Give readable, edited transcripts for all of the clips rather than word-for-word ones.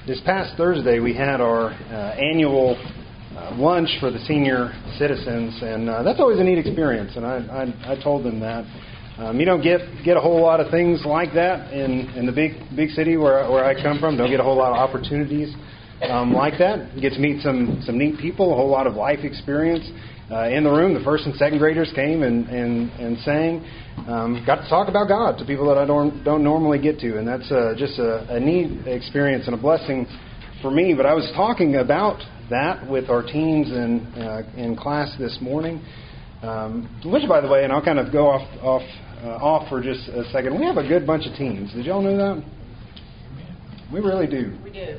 This past Thursday, we had our annual lunch for the senior citizens, and that's always a neat experience. And I told them that you don't get a whole lot of things like that in the big city where I come from. Don't get a whole lot of opportunities like that. You get to meet some neat people, a whole lot of life experience. In the room, the first and second graders came and sang. Got to talk about God to people that I don't normally get to, and that's just a neat experience and a blessing for me. But I was talking about that with our teens in class this morning, which, by the way, and I'll kind of go off for just a second. We have a good bunch of teens. Did y'all know that? We really do. We do.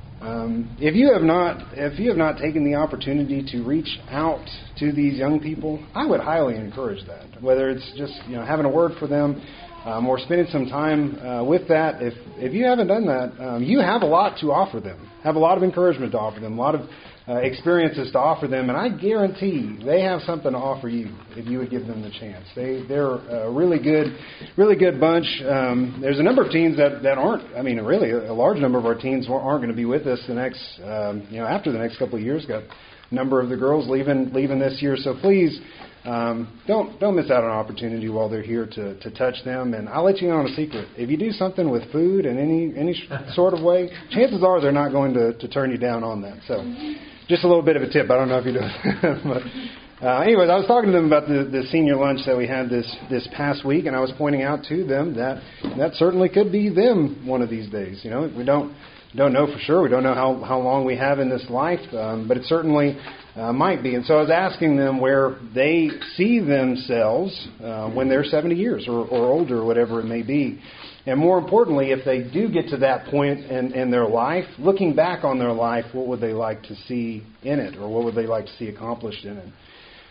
If you have not taken the opportunity to reach out to these young people, I would highly encourage that. Whether it's just having a word for them, or spending some time with that. If you haven't done that, you have a lot to offer them. Have a lot of encouragement to offer them. A lot of experiences to offer them, and I guarantee they have something to offer you if you would give them the chance. They're a really good bunch. There's a number of teens that aren't. I mean, really, a large number of our teens aren't going to be with us the next, after the next couple of years. Got a number of the girls leaving this year, so please don't miss out on an opportunity while they're here to touch them. And I'll let you in on a secret. If you do something with food in any sort of way, chances are they're not going to turn you down on that. So just a little bit of a tip. I don't know if you do it. But anyways, I was talking to them about the senior lunch that we had this past week, and I was pointing out to them that certainly could be them one of these days. We don't know for sure. We don't know how long we have in this life, but it certainly might be. And so I was asking them where they see themselves when they're 70 years or older, whatever it may be. And more importantly, if they do get to that point in their life, looking back on their life, what would they like to see in it, or what would they like to see accomplished in it?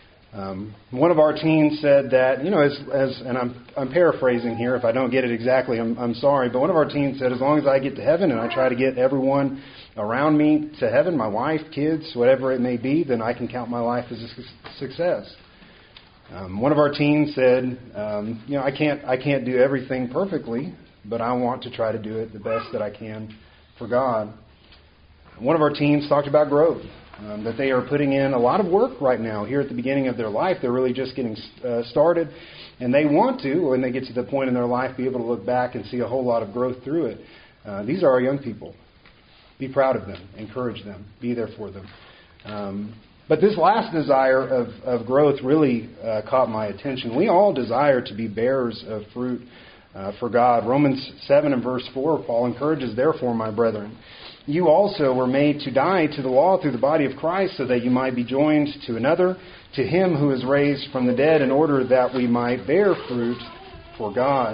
One of our teens said that, and I'm paraphrasing here. If I don't get it exactly, I'm sorry. But one of our teens said, as long as I get to heaven and I try to get everyone around me to heaven, my wife, kids, whatever it may be, then I can count my life as a success. One of our teens said, I can't do everything perfectly, but I want to try to do it the best that I can for God. One of our teens talked about growth. That they are putting in a lot of work right now here at the beginning of their life. They're really just getting started, and they want to, when they get to the point in their life, be able to look back and see a whole lot of growth through it. These are our young people. Be proud of them. Encourage them. Be there for them. But this last desire of growth really caught my attention. We all desire to be bearers of fruit for God. Romans 7 and verse 4, Paul encourages, therefore, my brethren, you also were made to die to the law through the body of Christ, so that you might be joined to another, to him who is raised from the dead, in order that we might bear fruit for God.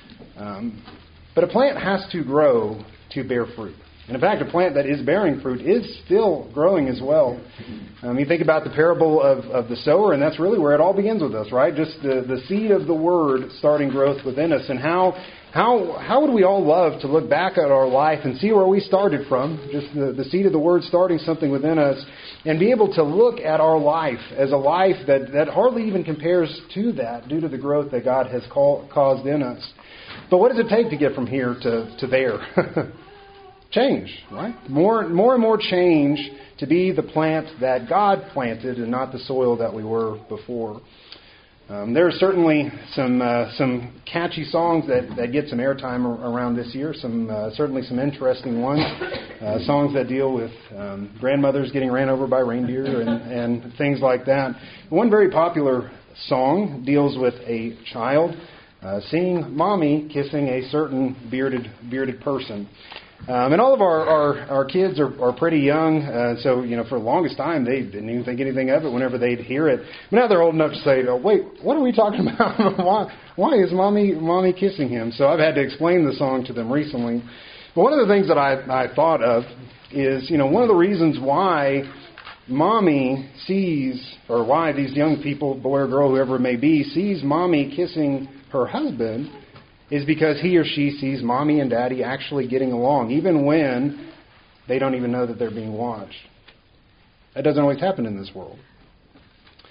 But a plant has to grow to bear fruit. And in fact, a plant that is bearing fruit is still growing as well. You think about the parable of the sower, and that's really where it all begins with us, right? Just the seed of the Word starting growth within us. And how would we all love to look back at our life and see where we started from, just the seed of the Word starting something within us, and be able to look at our life as a life that hardly even compares to that due to the growth that God has caused in us. But what does it take to get from here to there? Change, right? More and more change to be the plant that God planted and not the soil that we were before. There are certainly some catchy songs that get some airtime around this year. Certainly some interesting ones. Songs that deal with grandmothers getting ran over by reindeer and things like that. One very popular song deals with a child seeing mommy kissing a certain bearded person. And all of our kids are pretty young, so for the longest time they didn't even think anything of it whenever they'd hear it. But now they're old enough to say, "Oh, wait, what are we talking about? Why is mommy kissing him?" So I've had to explain the song to them recently. But one of the things that I thought of is one of the reasons why mommy sees, or why these young people, boy or girl, whoever it may be, sees mommy kissing her husband, is because he or she sees mommy and daddy actually getting along, even when they don't even know that they're being watched. That doesn't always happen in this world.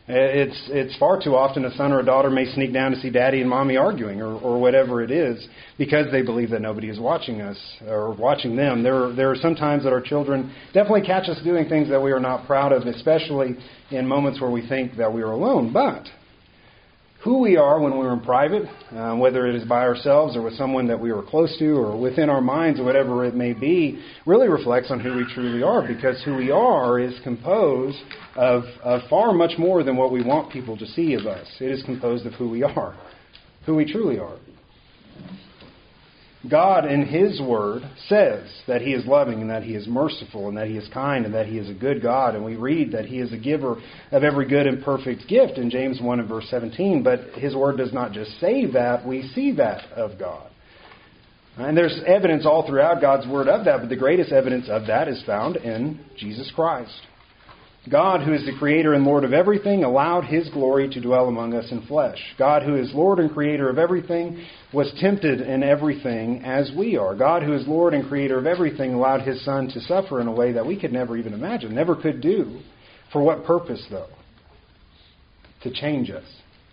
It's far too often a son or a daughter may sneak down to see daddy and mommy arguing or whatever it is because they believe that nobody is watching us or watching them. There are some times that our children definitely catch us doing things that we are not proud of, especially in moments where we think that we are alone. But who we are when we're in private, whether it is by ourselves or with someone that we are close to or within our minds or whatever it may be, really reflects on who we truly are, because who we are is composed of far much more than what we want people to see of us. It is composed of who we are, who we truly are. God in His Word says that He is loving and that He is merciful and that He is kind and that He is a good God. And we read that He is a giver of every good and perfect gift in James 1 and verse 17. But His Word does not just say that, we see that of God. And there's evidence all throughout God's Word of that, but the greatest evidence of that is found in Jesus Christ. God, who is the Creator and Lord of everything, allowed His glory to dwell among us in flesh. God, who is Lord and Creator of everything, was tempted in everything as we are. God, who is Lord and Creator of everything, allowed His Son to suffer in a way that we could never even imagine, never could do. For what purpose, though? To change us.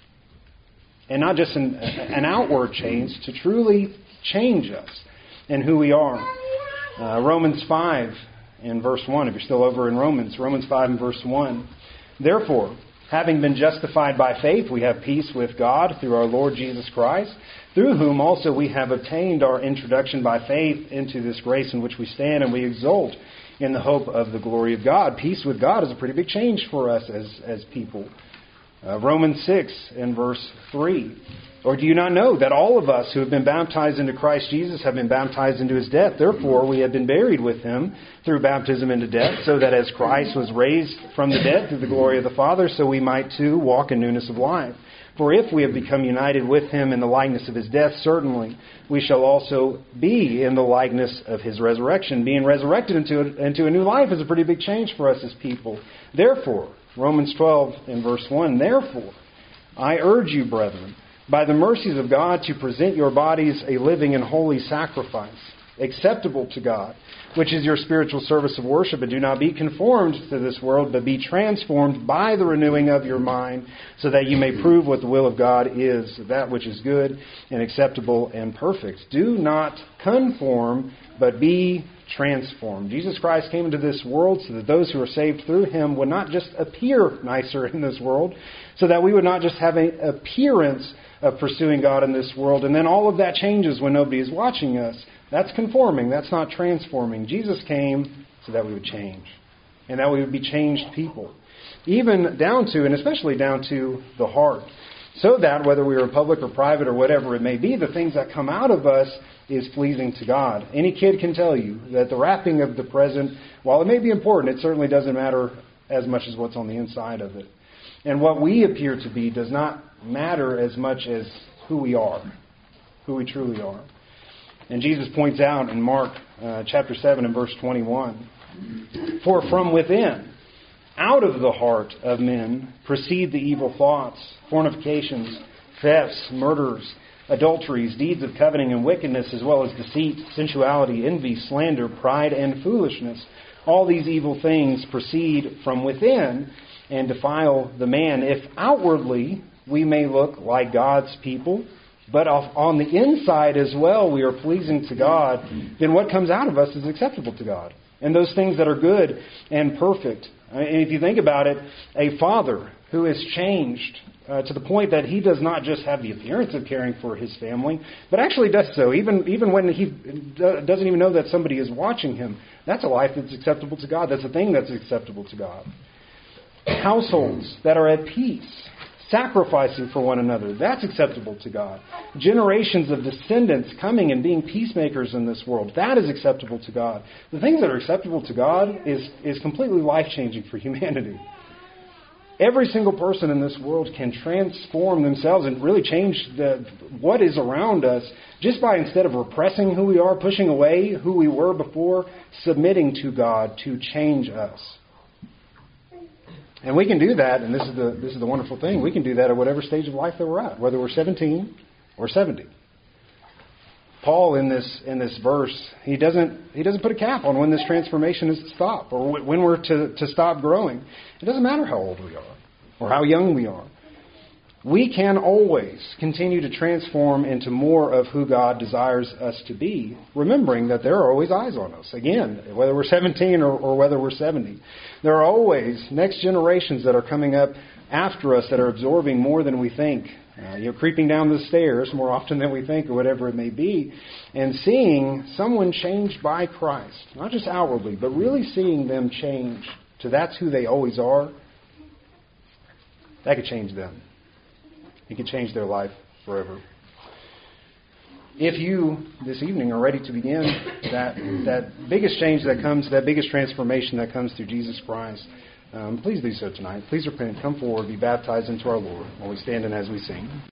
And not just an outward change, to truly change us in who we are. Romans 5 in verse 1, if you're still over in Romans 5 and verse 1. Therefore, having been justified by faith, we have peace with God through our Lord Jesus Christ, through whom also we have obtained our introduction by faith into this grace in which we stand, and we exult in the hope of the glory of God. Peace with God is a pretty big change for us as people. Romans 6 and verse 3. Or do you not know that all of us who have been baptized into Christ Jesus have been baptized into His death? Therefore, we have been buried with Him through baptism into death, so that as Christ was raised from the dead through the glory of the Father, so we might too walk in newness of life. For if we have become united with Him in the likeness of His death, certainly we shall also be in the likeness of His resurrection. Being resurrected into a new life is a pretty big change for us as people. Therefore, Romans 12 in verse 1, therefore, I urge you, brethren, by the mercies of God, to present your bodies a living and holy sacrifice, acceptable to God, which is your spiritual service of worship. And do not be conformed to this world, but be transformed by the renewing of your mind, so that you may prove what the will of God is, that which is good and acceptable and perfect. Do not conform, but be transformed. Jesus Christ came into this world so that those who are saved through Him would not just appear nicer in this world, so that we would not just have an appearance of pursuing God in this world, and then all of that changes when nobody is watching us. That's conforming. That's not transforming. Jesus came so that we would change, and that we would be changed people, even down to, and especially down to, the heart, so that whether we are public or private or whatever it may be, the things that come out of us is pleasing to God. Any kid can tell you that the wrapping of the present, while it may be important, it certainly doesn't matter as much as what's on the inside of it. And what we appear to be does not matter as much as who we are, who we truly are. And Jesus points out in Mark chapter 7 and verse 21, for from within, out of the heart of men, proceed the evil thoughts, fornications, thefts, murders, adulteries, deeds of coveting and wickedness, as well as deceit, sensuality, envy, slander, pride, and foolishness. All these evil things proceed from within and defile the man. If outwardly we may look like God's people, but on the inside as well we are pleasing to God, then what comes out of us is acceptable to God. And those things that are good and perfect. And if you think about it, a father who is changed to the point that he does not just have the appearance of caring for his family, but actually does so, even when he doesn't even know that somebody is watching him. That's a life that's acceptable to God. That's a thing that's acceptable to God. Households that are at peace, sacrificing for one another, that's acceptable to God. Generations of descendants coming and being peacemakers in this world, that is acceptable to God. The things that are acceptable to God is completely life-changing for humanity. Every single person in this world can transform themselves and really change what is around us just by, instead of repressing who we are, pushing away who we were before, submitting to God to change us. And we can do that, and this is the wonderful thing. We can do that at whatever stage of life that we're at, whether we're 17 or 70. Paul in this verse, he doesn't put a cap on when this transformation is to stop or when we're to stop growing. It doesn't matter how old we are. or how young we are. We can always continue to transform into more of who God desires us to be, remembering that there are always eyes on us. Again, whether we're 17 or whether we're 70. There are always next generations that are coming up after us that are absorbing more than we think. Creeping down the stairs more often than we think, or whatever it may be, and seeing someone changed by Christ, not just outwardly, but really seeing them change to that's who they always are, that could change them. It could change their life forever. If you, this evening, are ready to begin that biggest change that comes, that biggest transformation that comes through Jesus Christ, please do so tonight. Please repent, come forward, be baptized into our Lord while we stand and as we sing.